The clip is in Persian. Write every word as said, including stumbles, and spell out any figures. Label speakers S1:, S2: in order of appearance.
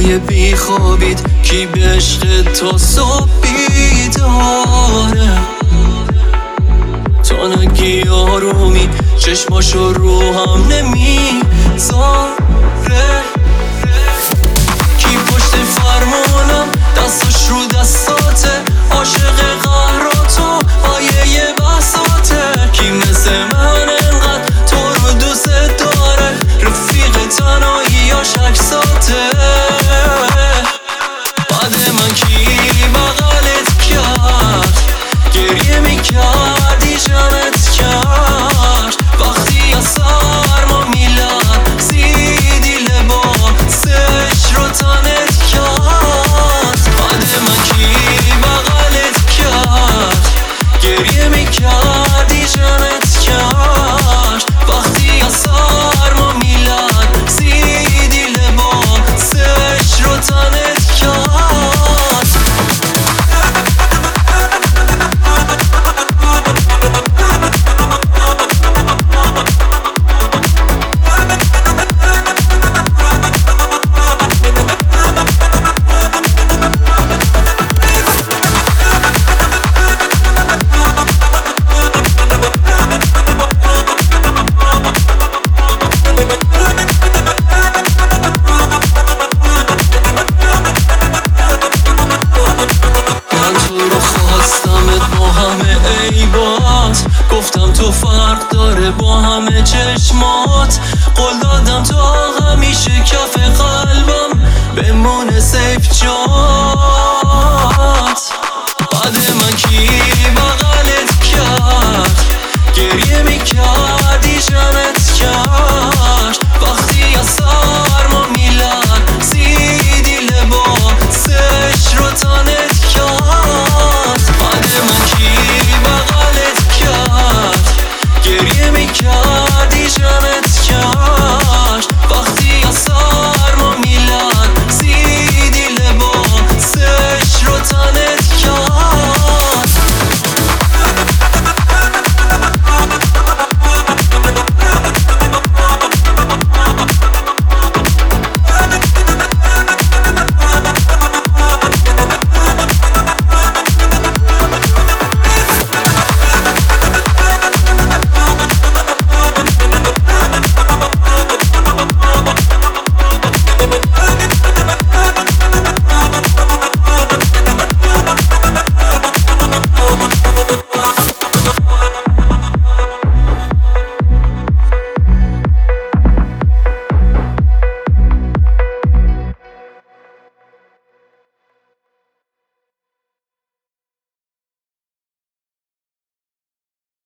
S1: شبای بی خوابید کی به عشق تو صبح بیداره. تا نگی آرومی چشماشو رو هم نمیذاره. کی پشت فرمونم دستاش رو دستاته، عاشق قهراتو پایه بحثاته. کی مثل من انقدر تو رو دوست داره، رفیق تنهاییاش عکساته. بعد من کی بغلت کرد، گریه میکردی جمعت کرد. وقتی از سرما میلرزیدی لباسش رو تنت کرد. بعد من کی بغلت کرد، گریه میکردی جمعت کرد. وقتی از سرما میلرزیدی لباسش رو تنت کرد. گفتم تو فرق داره با همه چشمات، قول دادم تو همیشه کف قلبم بمونه سیف جا.